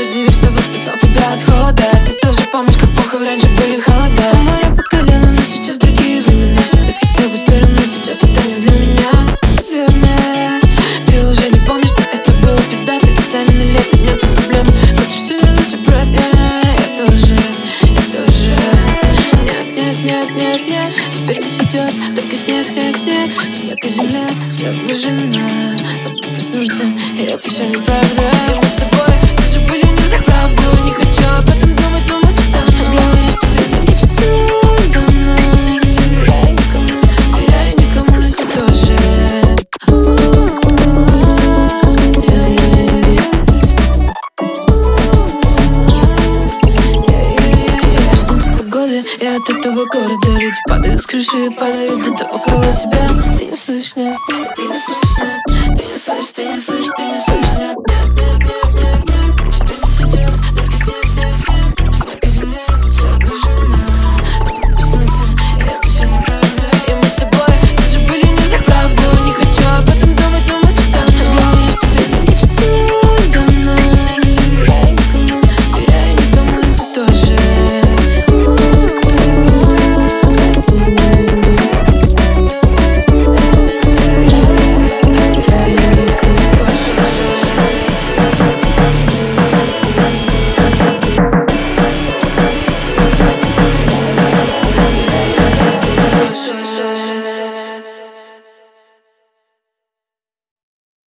дождевик, чтобы спасал тебя от холода. Ты тоже помнишь, как плохо раньше были холода. Море по колено, но сейчас другие времена. Всегда хотел быть первым, но сейчас это не для меня. Наверное, ты уже не помнишь, но это было пиздато. Экзамены, лето, нету проблем. Хочу все вернуть обратно. Я тоже. Нет, теперь здесь идет только снег. Снег и земля, все выжжено. Проснуться, и это все неправда. И мы с тобой тоже были не за правду. Не хочу об этом думать, но мы страдаем. Говоришь, что время лечит все давно. Не доверяй никому, и ты тоже. И от этого города люди падают с крыши и падают где-то около тебя. Ты не слышишь, нет, ты не слышишь, нет, ты не слышишь, ты не слышишь, ты не слышишь, нет.